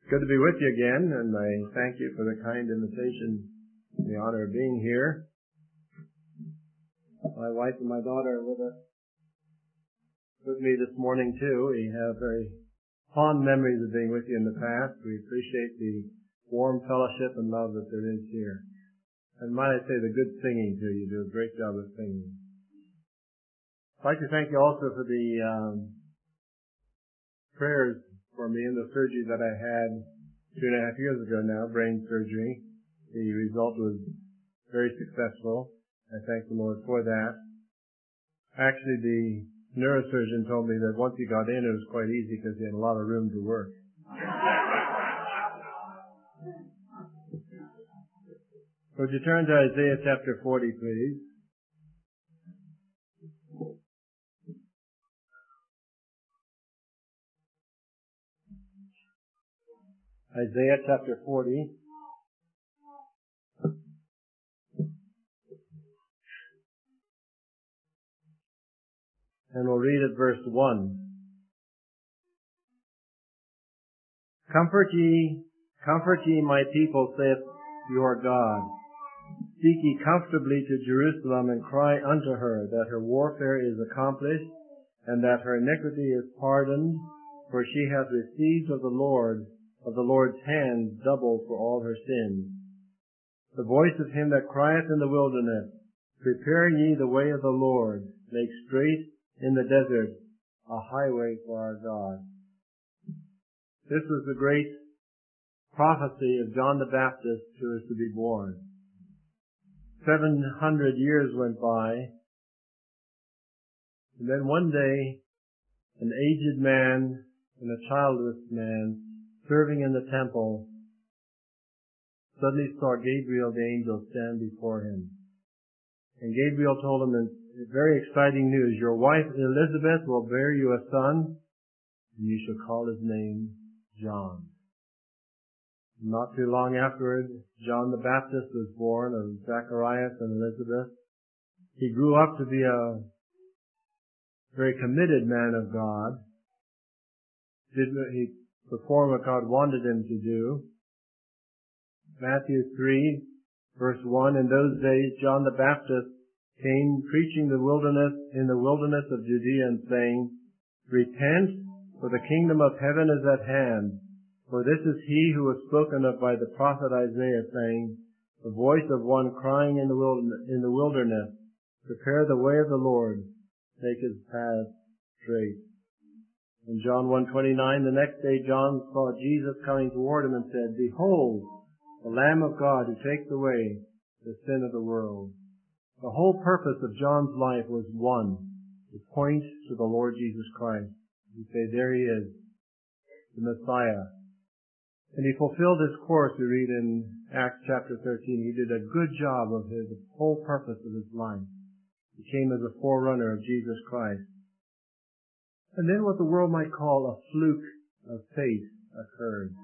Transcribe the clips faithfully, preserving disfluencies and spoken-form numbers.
Good to be with you again, and I thank you for the kind invitation, the honor of being here. My wife and my daughter are with us, with me this morning too. We have very fond memories of being with you in the past. We appreciate the warm fellowship and love that there is here. And might I say the good singing too. You do a great job of singing. I'd like to thank you also for the um, prayers for me in the surgery that I had two and a half years ago now, brain surgery. The result was very successful. I thank the Lord for that. Actually, the neurosurgeon told me that once he got in, it was quite easy because he had a lot of room to work. Would you turn to Isaiah chapter forty, please? Isaiah chapter forty. And we'll read at verse one. Comfort ye, comfort ye my people, saith your God. Speak ye comfortably to Jerusalem, and cry unto her that her warfare is accomplished, and that her iniquity is pardoned, for she hath received of the Lord, of the Lord's hand, double for all her sins. The voice of him that crieth in the wilderness, prepare ye the way of the Lord, make straight in the desert a highway for our God. This was the great prophecy of John the Baptist who was to be born. Seven hundred years went by, and then one day an aged man and a childless man serving in the temple suddenly saw Gabriel the angel stand before him. And Gabriel told him in very exciting news, your wife Elizabeth will bear you a son, and you shall call his name John. Not too long afterward, John the Baptist was born of Zacharias and Elizabeth. He grew up to be a very committed man of God. Did he perform what God wanted him to do? Matthew three, verse one, in those days John the Baptist came preaching the wilderness in the wilderness of Judea and saying, repent, for the kingdom of heaven is at hand. For this is he who was spoken of by the prophet Isaiah, saying, the voice of one crying in the wilderness, in the wilderness, prepare the way of the Lord, make his path straight. In John one twenty-nine, the next day John saw Jesus coming toward him and said, behold, the Lamb of God who takes away the sin of the world. The whole purpose of John's life was one, to point to the Lord Jesus Christ. You say, there he is, the Messiah. And he fulfilled his course, we read in Acts chapter thirteen. He did a good job of his the whole purpose of his life. He came as a forerunner of Jesus Christ. And then what the world might call a fluke of faith occurred.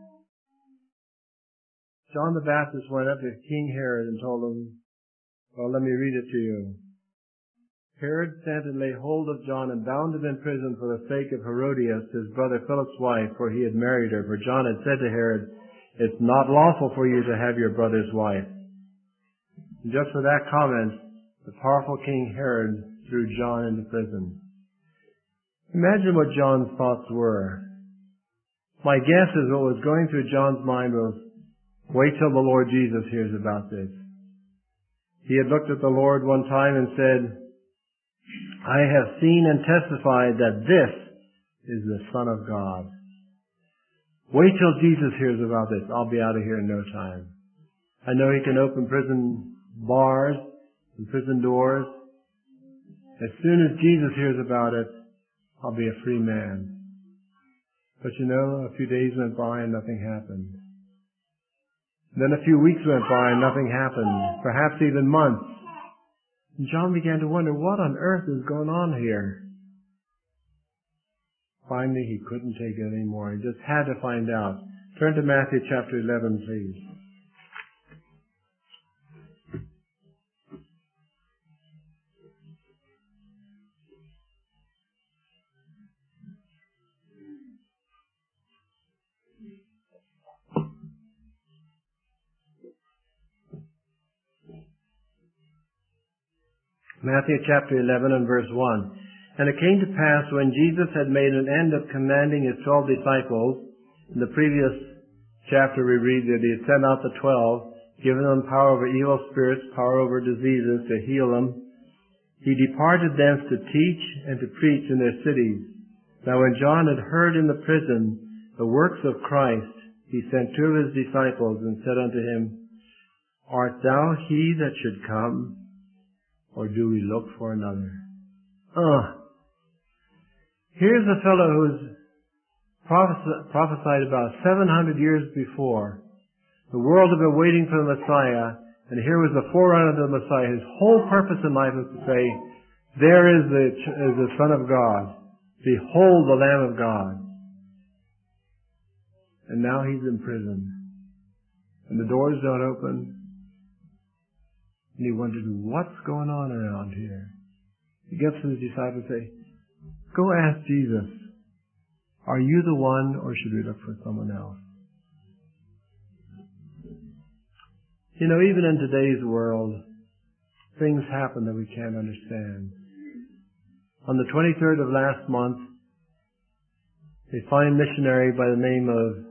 John the Baptist went up to King Herod and told him, well, let me read it to you. Herod sent and laid hold of John and bound him in prison for the sake of Herodias, his brother Philip's wife, for he had married her. For John had said to Herod, it's not lawful for you to have your brother's wife. And just for that comment, the powerful King Herod threw John into prison. Imagine what John's thoughts were. My guess is what was going through John's mind was, wait till the Lord Jesus hears about this. He had looked at the Lord one time and said, I have seen and testified that this is the Son of God. Wait till Jesus hears about this. I'll be out of here in no time. I know he can open prison bars and prison doors. As soon as Jesus hears about it, I'll be a free man. But you know, a few days went by and nothing happened. Then a few weeks went by and nothing happened, perhaps even months. And John began to wonder, what on earth is going on here? Finally, he couldn't take it anymore. He just had to find out. Turn to Matthew chapter eleven, please. Matthew chapter eleven and verse one. And it came to pass when Jesus had made an end of commanding his twelve disciples, in the previous chapter we read that he had sent out the twelve, given them power over evil spirits, power over diseases, to heal them. He departed thence to teach and to preach in their cities. Now when John had heard in the prison the works of Christ, he sent two of his disciples and said unto him, Art thou he that should come, or do we look for another? Uh, here's a fellow who's prophes- prophesied about seven hundred years before. The world had been waiting for the Messiah, and here was the forerunner of the Messiah. His whole purpose in life was to say, there is the, is the Son of God. Behold the Lamb of God. And now he's in prison. And the doors don't open. And he wondered, what's going on around here? He gets to his disciples and say, go ask Jesus, are you the one, or should we look for someone else? You know, even in today's world, things happen that we can't understand. On the twenty-third of last month, a fine missionary by the name of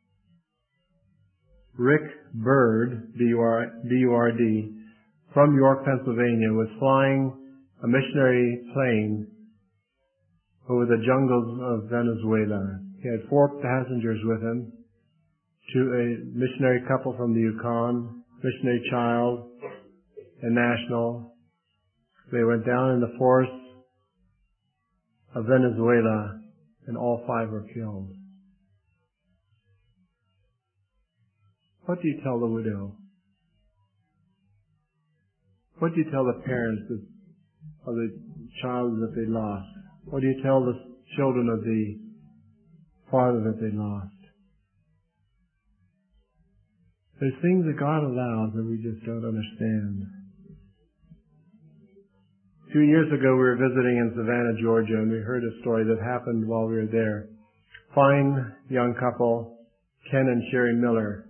Rick Byrd, B U R D, from York, Pennsylvania, was flying a missionary plane over the jungles of Venezuela. He had four passengers with him, two, a missionary couple from the Yukon, missionary child, and national. They went down in the forests of Venezuela, and all five were killed. What do you tell the widow? What do you tell the parents of the child that they lost? What do you tell the children of the father that they lost? There's things that God allows that we just don't understand. A few years ago we were visiting in Savannah, Georgia, and we heard a story that happened while we were there. Fine young couple, Ken and Sherry Miller.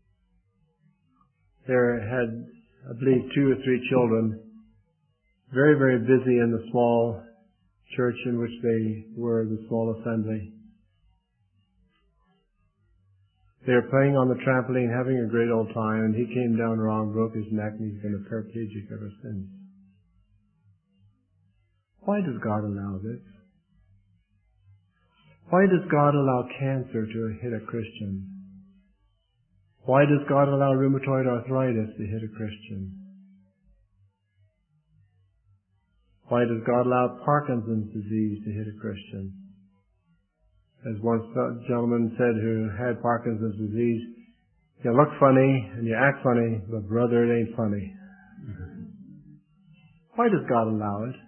They had, I believe, two or three children. Very, very busy in the small church in which they were, the small assembly. They were playing on the trampoline, having a great old time, and he came down wrong, broke his neck, and he's been a paraplegic ever since. Why does God allow this? Why does God allow cancer to hit a Christian? Why does God allow rheumatoid arthritis to hit a Christian? Why does God allow Parkinson's disease to hit a Christian? As one gentleman said who had Parkinson's disease, you look funny and you act funny, but brother, it ain't funny. Why does God allow it?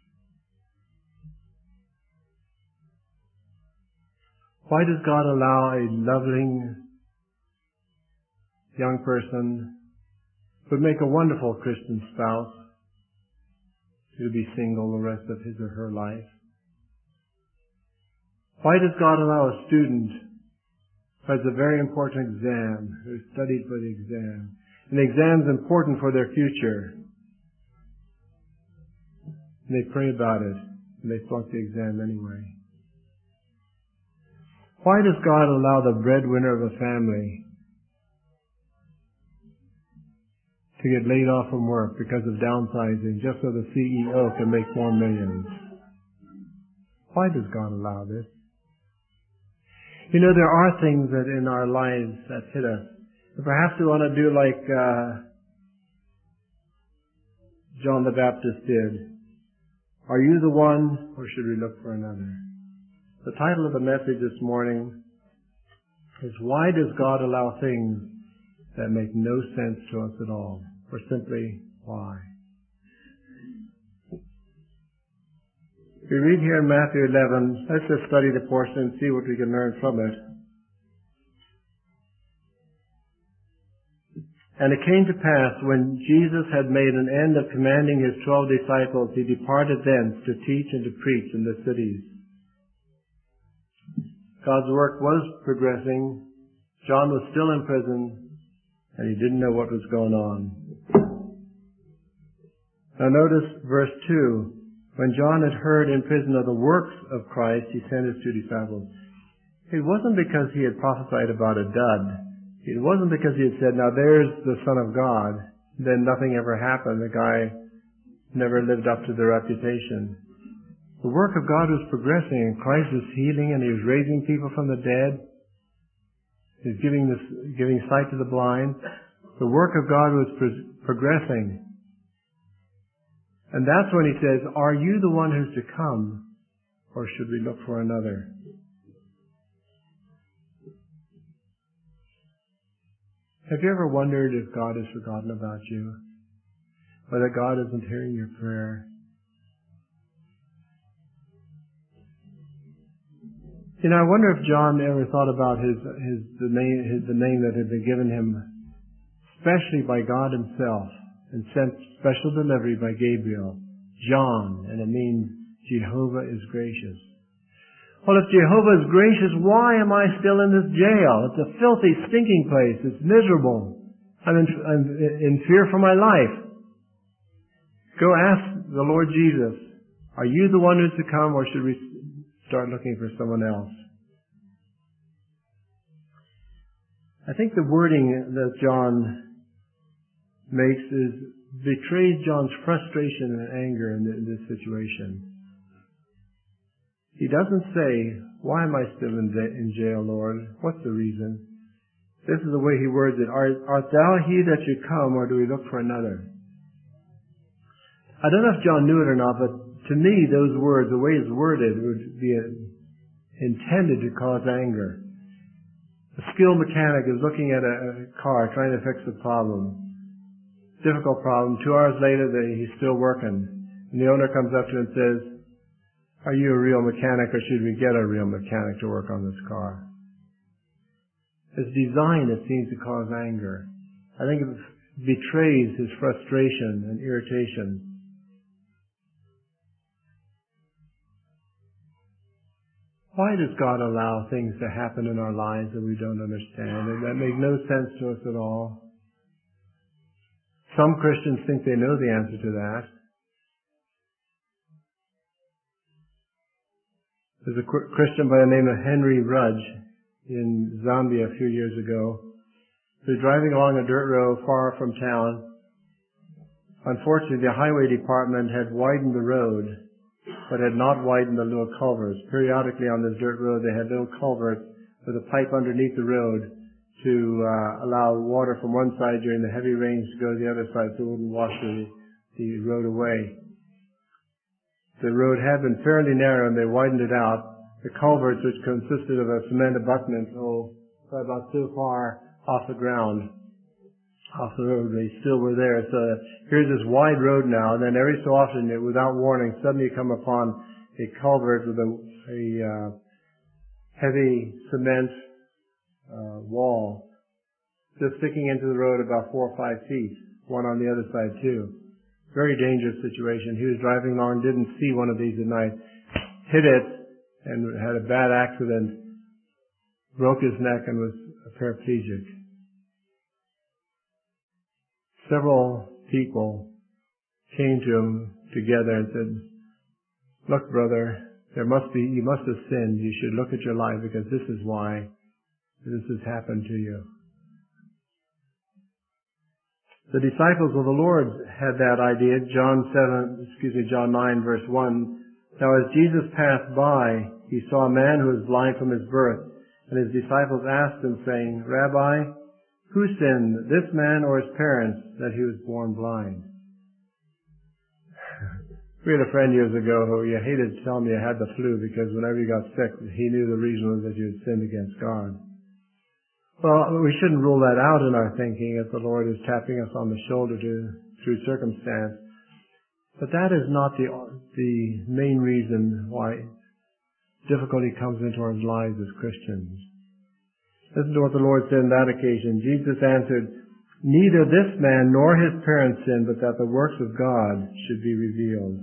Why does God allow a loving young person who would make a wonderful Christian spouse to be single the rest of his or her life? Why does God allow a student who has a very important exam, who studied for the exam? And the exam is important for their future. And they pray about it, and they flunk the exam anyway. Why does God allow the breadwinner of a family to get laid off from work because of downsizing just so the C E O can make more millions? Why does God allow this? You know, there are things that in our lives that hit us. And perhaps we want to do like uh, John the Baptist did. Are you the one, or should we look for another? The title of the message this morning is, Why Does God Allow Things That Make No Sense to Us at All? Or simply, why? We read here in Matthew eleven, let's just study the portion and see what we can learn from it. And it came to pass, when Jesus had made an end of commanding his twelve disciples, he departed thence to teach and to preach in the cities. God's work was progressing. John was still in prison, and he didn't know what was going on. Now notice verse two. When John had heard in prison of the works of Christ, he sent his two disciples. It wasn't because he had prophesied about a dud. It wasn't because he had said, now there's the Son of God. Then nothing ever happened. The guy never lived up to the reputation. The work of God was progressing, and Christ was healing, and he was raising people from the dead. He was giving this, giving sight to the blind. The work of God was pro- progressing. And that's when he says, are you the one who's to come, or should we look for another? Have you ever wondered if God has forgotten about you? Whether God isn't hearing your prayer? You know, I wonder if John ever thought about his, his, the name, his, the name that had been given him, especially by God himself, and sent special delivery by Gabriel. John, and it means Jehovah is gracious. Well, if Jehovah is gracious, why am I still in this jail? It's a filthy, stinking place. It's miserable. I'm in, I'm in fear for my life. Go ask the Lord Jesus, are you the one who's to come, or should we start looking for someone else? I think the wording that John makes is betrays John's frustration and anger in, in this situation. He doesn't say, why am I still in, in jail, Lord? What's the reason? This is the way he words it. Art, art thou he that should come, or do we look for another? I don't know if John knew it or not, but to me, those words, the way it's worded, would be intended to cause anger. A skilled mechanic is looking at a, a car, trying to fix a problem. Difficult problem. Two hours later, they, he's still working. And the owner comes up to him and says, are you a real mechanic, or should we get a real mechanic to work on this car? It's design that seems to cause anger. I think it betrays his frustration and irritation. Why does God allow things to happen in our lives that we don't understand and that make no sense to us at all? Some Christians think they know the answer to that. There's a Christian by the name of Henry Rudge in Zambia a few years ago who was driving along a dirt road far from town. Unfortunately, the highway department had widened the road, but had not widened the little culverts. Periodically on this dirt road, they had little culverts with a pipe underneath the road to uh, allow water from one side during the heavy rains to go to the other side so it wouldn't wash the, the road away. The road had been fairly narrow, and they widened it out. The culverts, which consisted of a cement abutment, oh, about so far off the ground, off the road, they still were there. So here's this wide road now, and then every so often, without warning, suddenly you come upon a culvert with a, a uh, heavy cement uh, wall just sticking into the road about four or five feet, one on the other side too. Very dangerous situation. He was driving along, didn't see one of these at night, hit it, and had a bad accident, broke his neck, and was paraplegic. Several people came to him together and said, look, brother, there must be, you must have sinned. You should look at your life, because this is why this has happened to you. The disciples of the Lord had that idea. John seven, excuse me, John nine verse one. Now as Jesus passed by, he saw a man who was blind from his birth. And his disciples asked him, saying, Rabbi, who sinned, this man or his parents, that he was born blind? We had a friend years ago who you hated to tell me you had the flu, because whenever you got sick, he knew the reason was that you had sinned against God. Well, we shouldn't rule that out in our thinking if the Lord is tapping us on the shoulder to, through circumstance. But that is not the, the main reason why difficulty comes into our lives as Christians. Listen to what the Lord said on that occasion. Jesus answered, neither this man nor his parents sinned, but that the works of God should be revealed.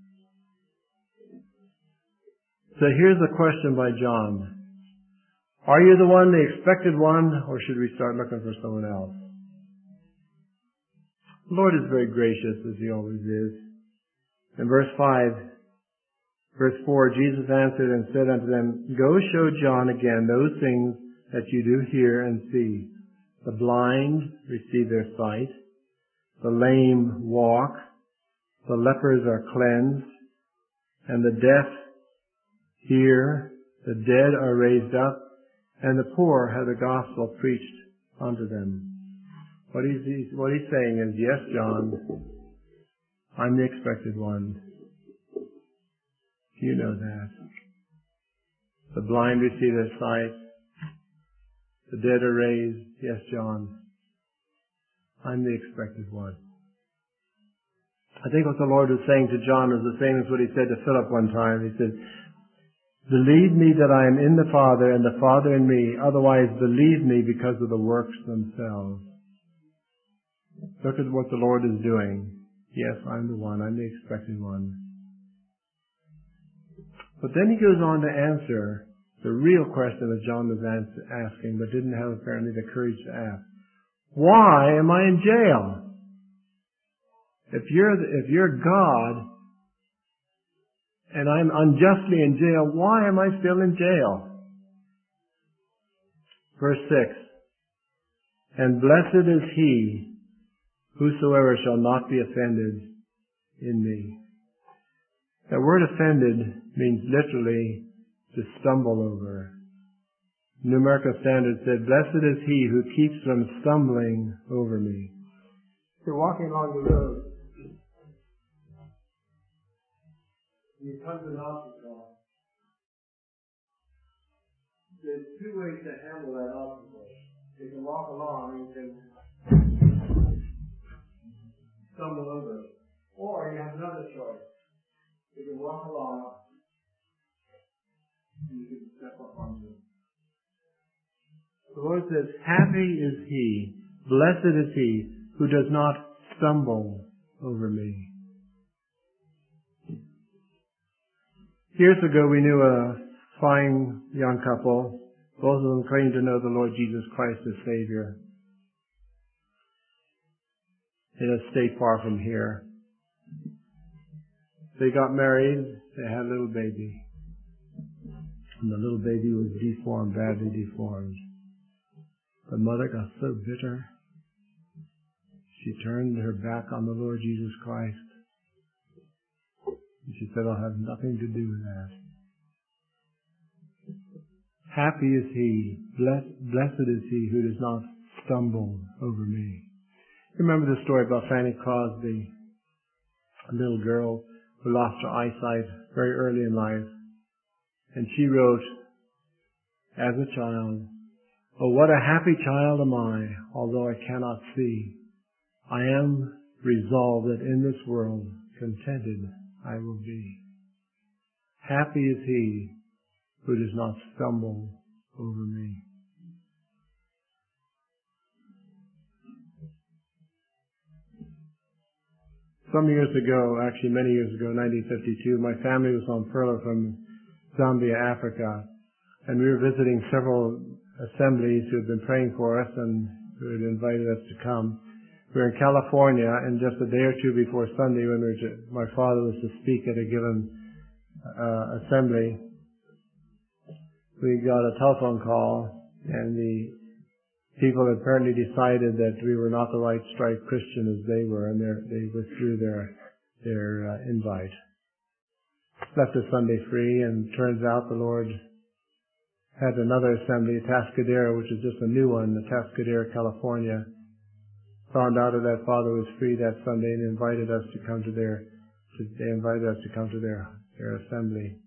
So here's the question by John. Are you the one, the expected one, or should we start looking for someone else? The Lord is very gracious, as He always is. In verse five, verse four, Jesus answered and said unto them, Go show John again those things that you do hear and see. The blind receive their sight, the lame walk, the lepers are cleansed, and the deaf hear, the dead are raised up, and the poor have the gospel preached unto them. What he's, what he's saying is, yes, John, I'm the expected one. You know that. The blind receive their sight. The dead are raised. Yes, John, I'm the expected one. I think what the Lord was saying to John was the same as what He said to Philip one time. He said, Believe me that I am in the Father and the Father in me. Otherwise, believe me because of the works themselves. Look at what the Lord is doing. Yes, I'm the one. I'm the expected one. But then He goes on to answer the real question that John was asking, but didn't have apparently the courage to ask. Why am I in jail? If you're, if you're God, and I'm unjustly in jail, why am I still in jail? Verse six. And blessed is he whosoever shall not be offended in me. That word offended means literally to stumble over. New American Standard said, Blessed is he who keeps from stumbling over me. You're walking along the road. You come to an obstacle. There's two ways to handle that obstacle. You can walk along and you can stumble over it. Or you have another choice. You can walk along and you can step up onto it. The Lord says, Happy is he, blessed is he, who does not stumble over me. Years ago we knew a fine young couple. Both of them claimed to know the Lord Jesus Christ as Savior. In a state far from here. They got married, they had a little baby. And the little baby was deformed, badly deformed. The mother got so bitter, she turned her back on the Lord Jesus Christ. And she said, I'll have nothing to do with that. Happy is he, blessed, blessed is he who does not stumble over me. Remember the story about Fanny Crosby, a little girl who lost her eyesight very early in life. And she wrote, as a child, Oh, what a happy child am I, although I cannot see. I am resolved that in this world contented I will be. Happy is he who does not stumble over me. Some years ago, actually many years ago, nineteen fifty-two, my family was on furlough from Zambia, Africa, and we were visiting several assemblies who had been praying for us and who had invited us to come. We were in California, and just a day or two before Sunday, when we were to, my father was to speak at a given uh, assembly, we got a telephone call, and the people had apparently decided that we were not the right striped Christian as they were, and they withdrew their their uh, invite. Left us Sunday free, and turns out the Lord had another assembly, Tascadero, which is just a new one, in Tascadero, California. Found out that Father was free that Sunday and invited us to come to their, to, they invited us to come to their, their assembly.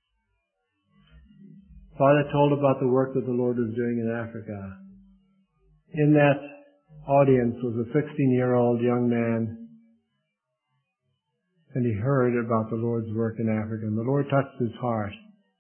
Father told about the work that the Lord was doing in Africa. In that audience was a sixteen-year-old young man, and he heard about the Lord's work in Africa, and the Lord touched his heart.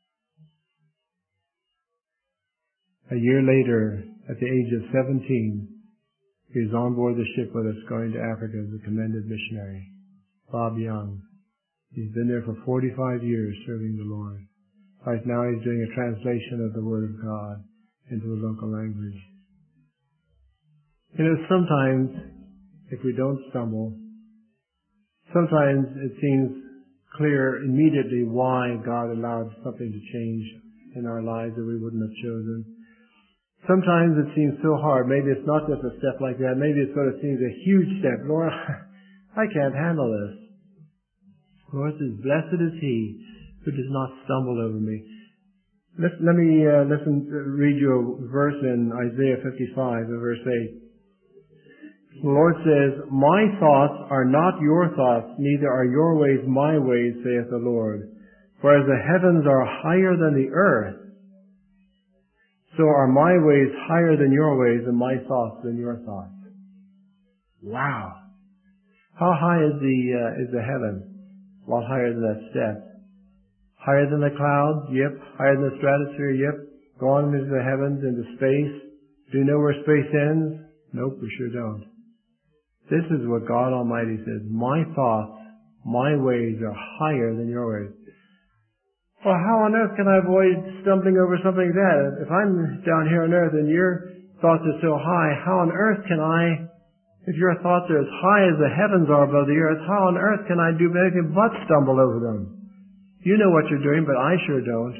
A year later, at the age of seventeen, he was on board the ship with us going to Africa as a commended missionary. Bob Young. He's been there for forty-five years serving the Lord. Right now he's doing a translation of the Word of God into the local language. You know, sometimes if we don't stumble. Sometimes it seems clear immediately why God allowed something to change in our lives that we wouldn't have chosen. Sometimes it seems so hard. Maybe it's not just a step like that. Maybe it sort of seems a huge step. Lord, I can't handle this. Lord says, blessed is he who does not stumble over me. Let, let me uh, listen, read you a verse in Isaiah fifty-five, verse eight. The Lord says, my thoughts are not your thoughts, neither are your ways my ways, saith the Lord. For as the heavens are higher than the earth, so are my ways higher than your ways, and my thoughts than your thoughts. Wow. How high is the, uh, is the heaven? A lot higher than that step. Higher than the clouds? Yep. Higher than the stratosphere? Yep. Go on into the heavens, into space. Do you know where space ends? Nope, we sure don't. This is what God Almighty says. My thoughts, my ways are higher than your ways. Well, how on earth can I avoid stumbling over something like that? If I'm down here on earth and your thoughts are so high, how on earth can I, if your thoughts are as high as the heavens are above the earth, how on earth can I do anything but stumble over them? You know what you're doing, but I sure don't.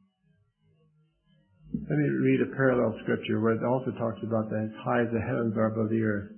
Let me read a parallel scripture where it also talks about that, as high as the heavens are above the earth.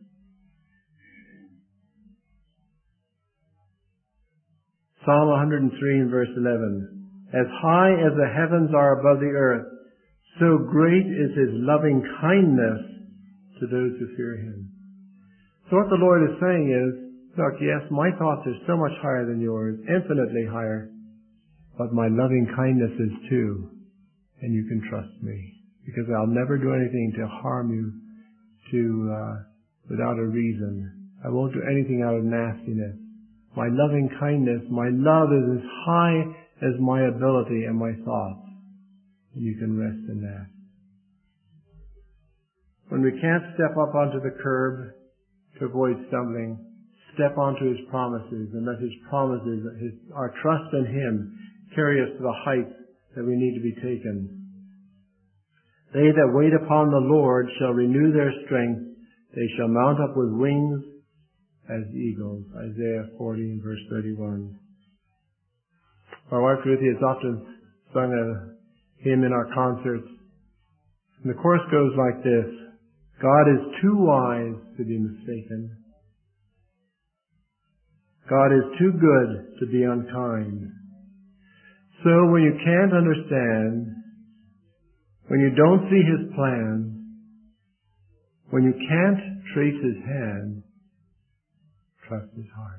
Psalm one hundred three and verse eleven. As high as the heavens are above the earth, so great is his loving kindness to those who fear him. So what the Lord is saying is, look, yes, my thoughts are so much higher than yours, infinitely higher, but my loving kindness is too, and you can trust me, because I'll never do anything to harm you to uh, without a reason. I won't do anything out of nastiness. My loving kindness, my love is as high as my ability and my thoughts. And you can rest in that. When we can't step up onto the curb to avoid stumbling, step onto his promises and let his promises, his, our trust in him, carry us to the heights that we need to be taken. They that wait upon the Lord shall renew their strength. They shall mount up with wings as eagles. Isaiah forty, verse thirty-one. My wife Ruthie has often sung a hymn in our concerts. And the chorus goes like this. God is too wise to be mistaken. God is too good to be unkind. So when you can't understand, when you don't see his plan, when you can't trace his hand, trust his heart.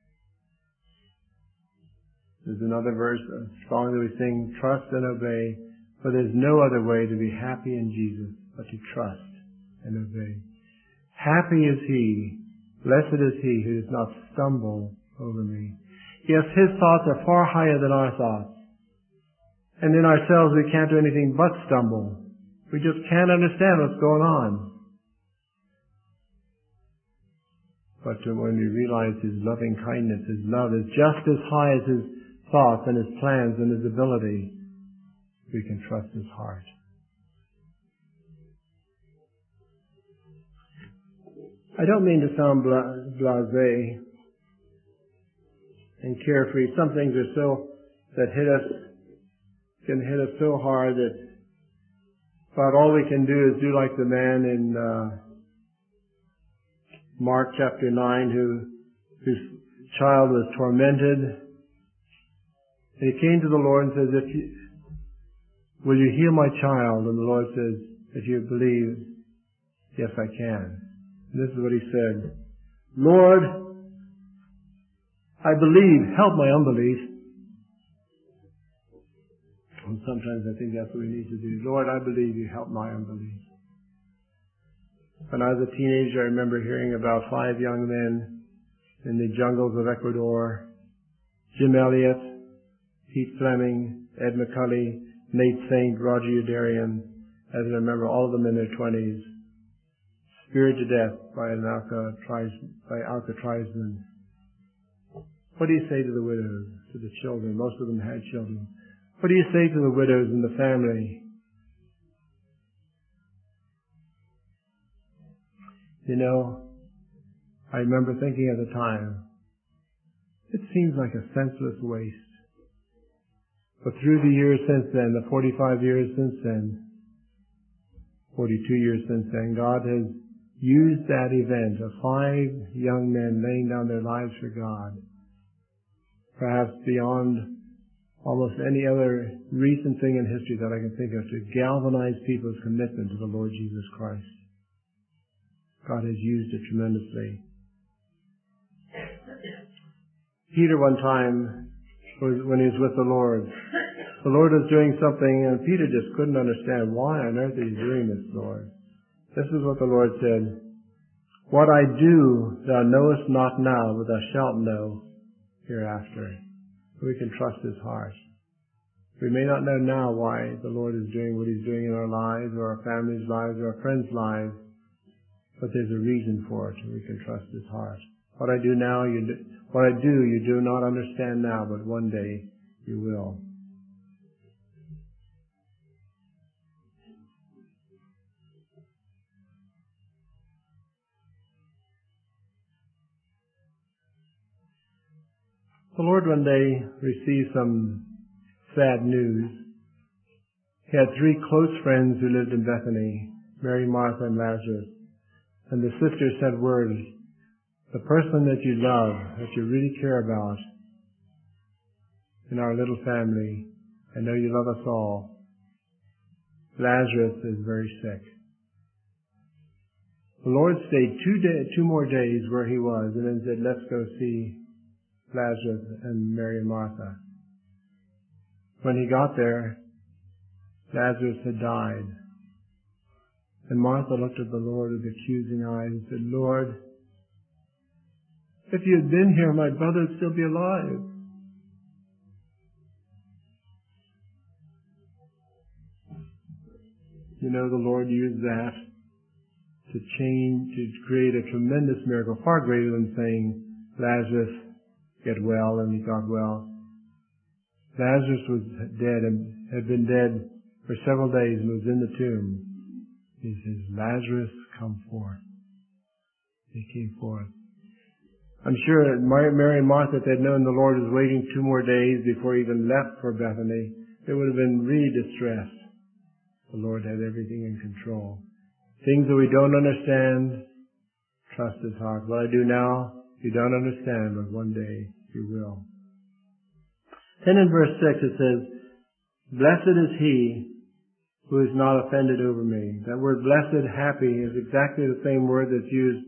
There's another verse, a song that we sing, trust and obey, for there's no other way to be happy in Jesus but to trust and obey. Happy is he, blessed is he who does not stumble over me. Yes, his thoughts are far higher than our thoughts. And in ourselves we can't do anything but stumble. We just can't understand what's going on. But when we realize his loving kindness, his love is just as high as his thoughts and his plans and his ability, we can trust his heart. I don't mean to sound blasé and carefree. Some things are so, that hit us, can hit us so hard that about all we can do is do like the man in uh, Mark chapter nine who, whose child was tormented. And he came to the Lord and says, if you, will you heal my child? And the Lord says, if you believe, yes, I can. And this is what he said. Lord, I believe, help my unbelief. And sometimes I think that's what we need to do. Lord, I believe you, help my unbelief. When I was a teenager, I remember hearing about five young men in the jungles of Ecuador. Jim Elliott, Pete Fleming, Ed McCulley, Nate Saint, Roger Udarian, as I remember, all of them in their twenties, speared to death by an by Alcatrazmen. What do you say to the widows, to the children? Most of them had children. What do you say to the widows and the family? You know, I remember thinking at the time, it seems like a senseless waste. But through the years since then, the forty-five years since then, forty-two years since then, God has used that event of five young men laying down their lives for God, perhaps beyond almost any other recent thing in history that I can think of, to galvanize people's commitment to the Lord Jesus Christ. God has used it tremendously. Peter one time, when he was with the Lord, the Lord was doing something and Peter just couldn't understand, why on earth is he doing this, Lord? This is what the Lord said, what I do thou knowest not now, but thou shalt know hereafter. We can trust his heart. We may not know now why the Lord is doing what he's doing in our lives, or our family's lives, or our friends' lives, but there's a reason for it, and we can trust his heart. What I do now, you do, what I do, you do not understand now, but one day you will. The Lord one day received some sad news. He had three close friends who lived in Bethany, Mary, Martha, and Lazarus. And the sister said word, the person that you love, that you really care about in our little family, I know you love us all, Lazarus is very sick. The Lord stayed two, day, two more days where he was and then said, let's go see Lazarus and Mary and Martha. When he got there, Lazarus had died. And Martha looked at the Lord with accusing eyes and said, Lord, if you had been here, my brother would still be alive. You know, the Lord used that to change, to create a tremendous miracle, far greater than saying, Lazarus, get well, and he got well. Lazarus was dead and had been dead for several days and was in the tomb. He says, Lazarus, come forth. He came forth. I'm sure Mary and Martha, if they'd known the Lord was waiting two more days before he even left for Bethany, they would have been really distressed. The Lord had everything in control. Things that we don't understand, trust his heart. What I do now, you don't understand, but one day you will. Then in verse six it says, blessed is he who is not offended over me. That word blessed, happy, is exactly the same word that's used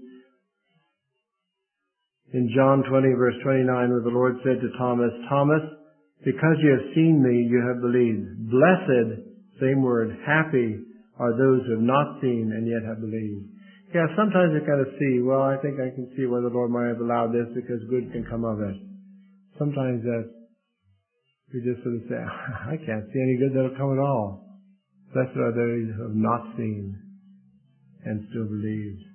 in John twenty, verse twenty-nine, where the Lord said to Thomas, Thomas, because you have seen me, you have believed. Blessed, same word, happy are those who have not seen and yet have believed. Yeah, sometimes you kind of see, well, I think I can see why the Lord might have allowed this because good can come of it. Sometimes that we just sort of say, I can't see any good that'll come at all. Blessed are those who have not seen and still believed.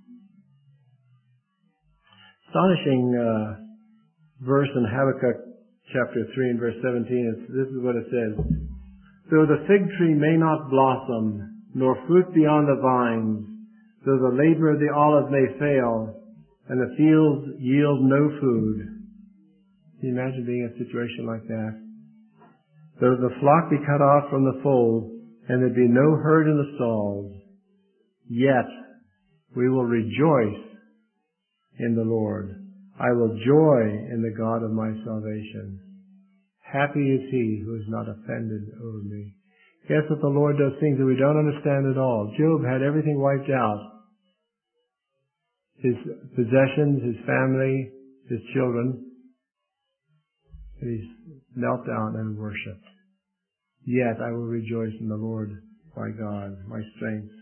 Astonishing uh, verse in Habakkuk chapter three and verse seventeen. It's, this is what it says. Though the fig tree may not blossom, nor fruit be on the vines, though the labor of the olive may fail, and the fields yield no food. Can you imagine being in a situation like that? Though the flock be cut off from the fold, and there be no herd in the stalls, yet we will rejoice in the Lord. I will joy in the God of my salvation. Happy is he who is not offended over me. Yes, that the Lord does things that we don't understand at all. Job had everything wiped out. His possessions, his family, his children. And he knelt down and worshipped. Yet I will rejoice in the Lord, my God, my strength.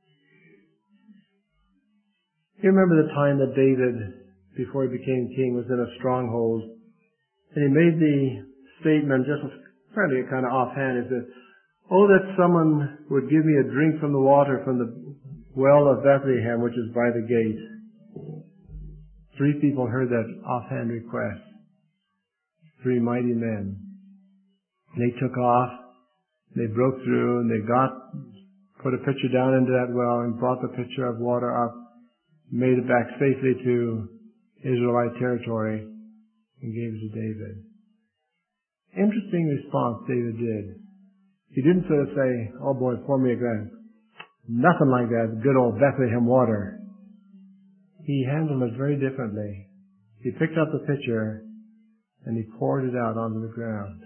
You remember the time that David, before he became king, was in a stronghold, and he made the statement, just fairly kind of offhand, he said, oh, that someone would give me a drink from the water from the well of Bethlehem, which is by the gate. Three people heard that offhand request. Three mighty men. And they took off, they broke through, and they got, put a pitcher down into that well and brought the pitcher of water up, made it back safely to Israelite territory and gave it to David. Interesting response David did. He didn't sort of say, oh boy, pour me a glass. Nothing like that, good old Bethlehem water. He handled it very differently. He picked up the pitcher and he poured it out onto the ground.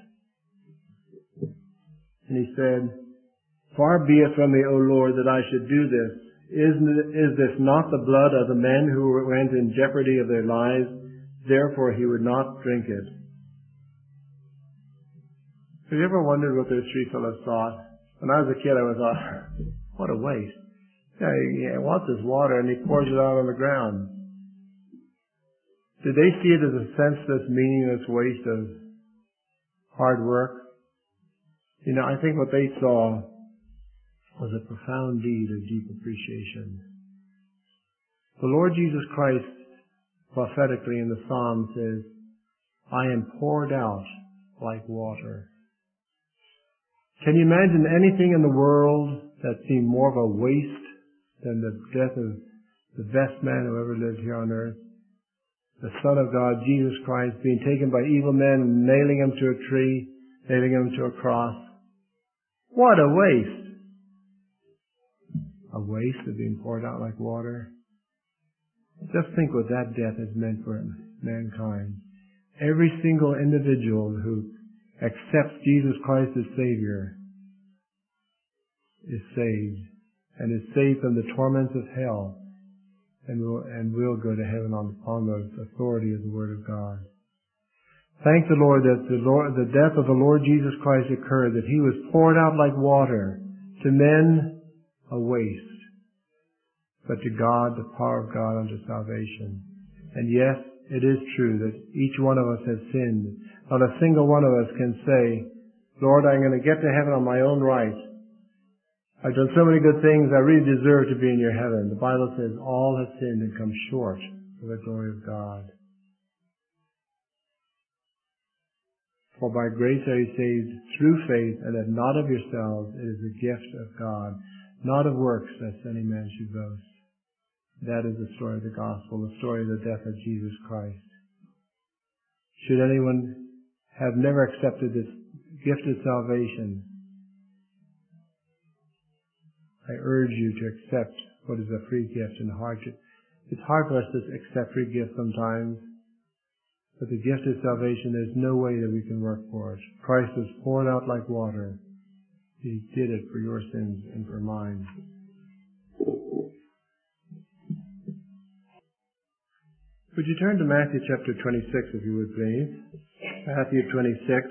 And he said, far be it from me, O Lord, that I should do this. Is, is this not the blood of the men who went in jeopardy of their lives? Therefore he would not drink it. Have you ever wondered what those three fellows thought? When I was a kid, I was thought, what a waste. Yeah, he wants this water and he pours it out on the ground. Did they see it as a senseless, meaningless waste of hard work? You know, I think what they saw was a profound deed of deep appreciation. The Lord Jesus Christ, prophetically in the Psalm, says, I am poured out like water. Can you imagine anything in the world that seemed more of a waste than the death of the best man who ever lived here on earth? The Son of God, Jesus Christ, being taken by evil men and nailing him to a tree, nailing him to a cross. What a waste! A waste of being poured out like water. Just think what that death has meant for mankind. Every single individual who accepts Jesus Christ as Savior is saved, and is saved from the torments of hell, and will, and will go to heaven on, on the authority of the Word of God. Thank the Lord that the, Lord, the death of the Lord Jesus Christ occurred, that He was poured out like water, to men a waste, but to God the power of God unto salvation. And yes, it is true that each one of us has sinned. Not a single one of us can say, Lord, I'm going to get to heaven on my own right. I've done so many good things, I really deserve to be in your heaven. The Bible says all have sinned and come short of the glory of God. For by grace are you saved through faith, and that not of yourselves, it is a gift of God, not of works, lest any man should boast. That is the story of the gospel, the story of the death of Jesus Christ. Should anyone have never accepted this gift of salvation, I urge you to accept what is a free gift and hard to, it's hard for us to accept free gifts sometimes, but the gift of salvation, there's no way that we can work for it. Christ was poured out like water. He did it for your sins and for mine. Would you turn to Matthew chapter twenty-six, if you would please? Matthew twenty-six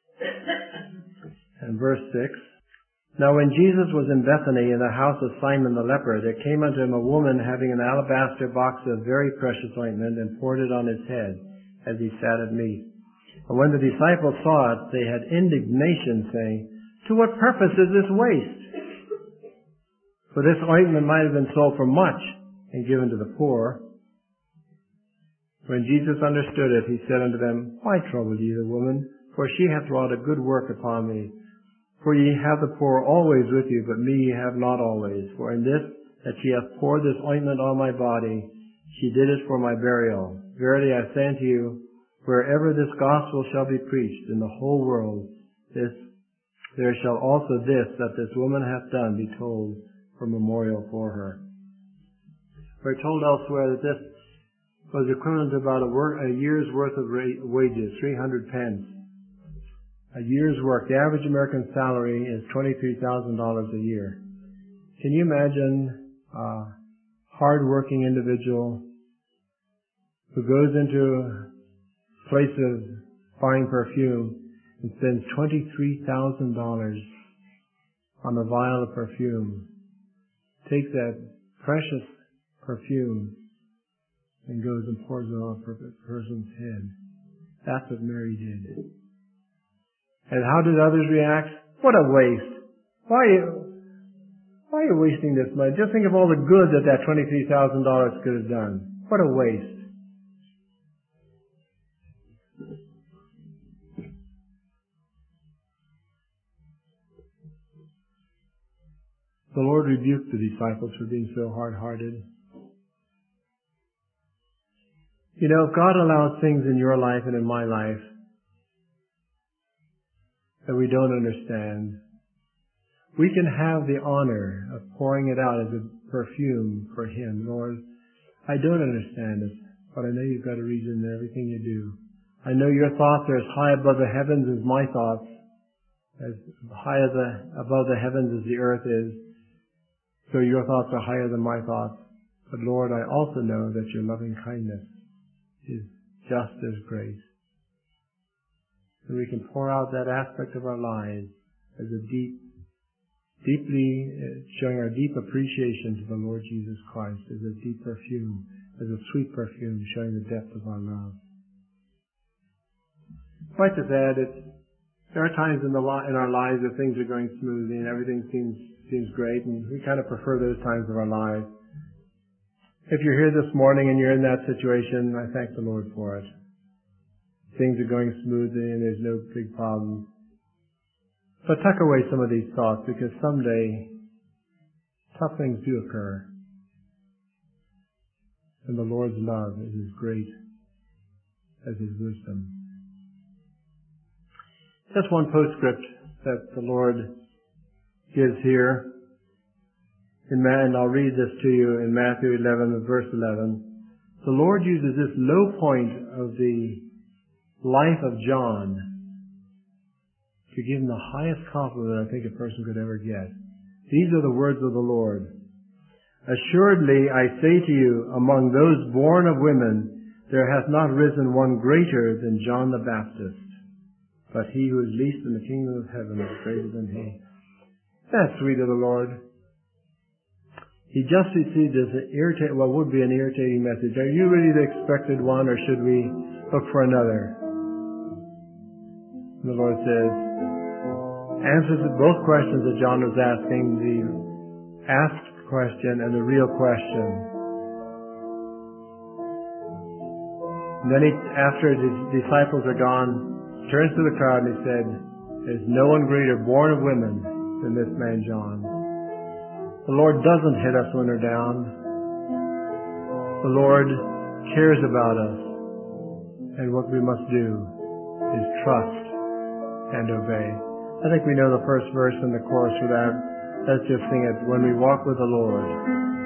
and verse six. Now when Jesus was in Bethany in the house of Simon the leper, there came unto him a woman having an alabaster box of very precious ointment, and poured it on his head as he sat at meat. And when the disciples saw it, they had indignation, saying, To what purpose is this waste? For this ointment might have been sold for much and given to the poor. When Jesus understood it, he said unto them, Why trouble ye the woman? For she hath wrought a good work upon me. For ye have the poor always with you, but me ye have not always. For in this, that she hath poured this ointment on my body, she did it for my burial. Verily I say unto you, wherever this gospel shall be preached in the whole world, this there shall also this that this woman hath done be told for memorial for her. We're told elsewhere that this was equivalent to about a, work, a year's worth of wages, three hundred pence. A year's work. The average American salary is twenty-three thousand dollars a year. Can you imagine a hard-working individual who goes into a place of buying perfume and spends twenty-three thousand dollars on a vial of perfume, takes that precious perfume and goes and pours it on a person's head? That's what Mary did. And how did others react? What a waste. Why are you, why are you wasting this money? Just think of all the good that that twenty-three thousand dollars could have done. What a waste. The Lord rebuked the disciples for being so hard-hearted. You know, if God allows things in your life and in my life that we don't understand, we can have the honor of pouring it out as a perfume for Him. Lord, I don't understand it, but I know You've got a reason in everything You do. I know Your thoughts are as high above the heavens as my thoughts, as high as the, above the heavens as the earth is. So Your thoughts are higher than my thoughts. But Lord, I also know that Your loving kindness is just as great. And we can pour out that aspect of our lives as a deep, deeply showing our deep appreciation to the Lord Jesus Christ, as a deep perfume, as a sweet perfume, showing the depth of our love. I'd like to add that there are times in the in our lives that things are going smoothly and everything seems seems great, and we kind of prefer those times of our lives. If you're here this morning and you're in that situation, I thank the Lord for it. Things are going smoothly and there's no big problem. But tuck away some of these thoughts, because someday tough things do occur. And the Lord's love is as great as His wisdom. Just one postscript that the Lord gives here. In Ma- and I'll read this to you in Matthew eleven, verse eleven. The Lord uses this low point of the life of John to give him the highest compliment I think a person could ever get. These are the words of the Lord. Assuredly, I say to you, among those born of women, there hath not risen one greater than John the Baptist. But he who is least in the kingdom of heaven is greater than he. That's sweet of the Lord. He just received this irritating, what would be an irritating message. Are you really the expected one, or should we look for another? And the Lord says, answers to both questions that John was asking, the asked question and the real question. And then he, after his disciples are gone, turns to the crowd and he said, there's no one greater born of women than this man John. The Lord doesn't hit us when we're down. The Lord cares about us. And what we must do is trust and obey. I think we know the first verse and the chorus for that. Let's just sing it. When we walk with the Lord.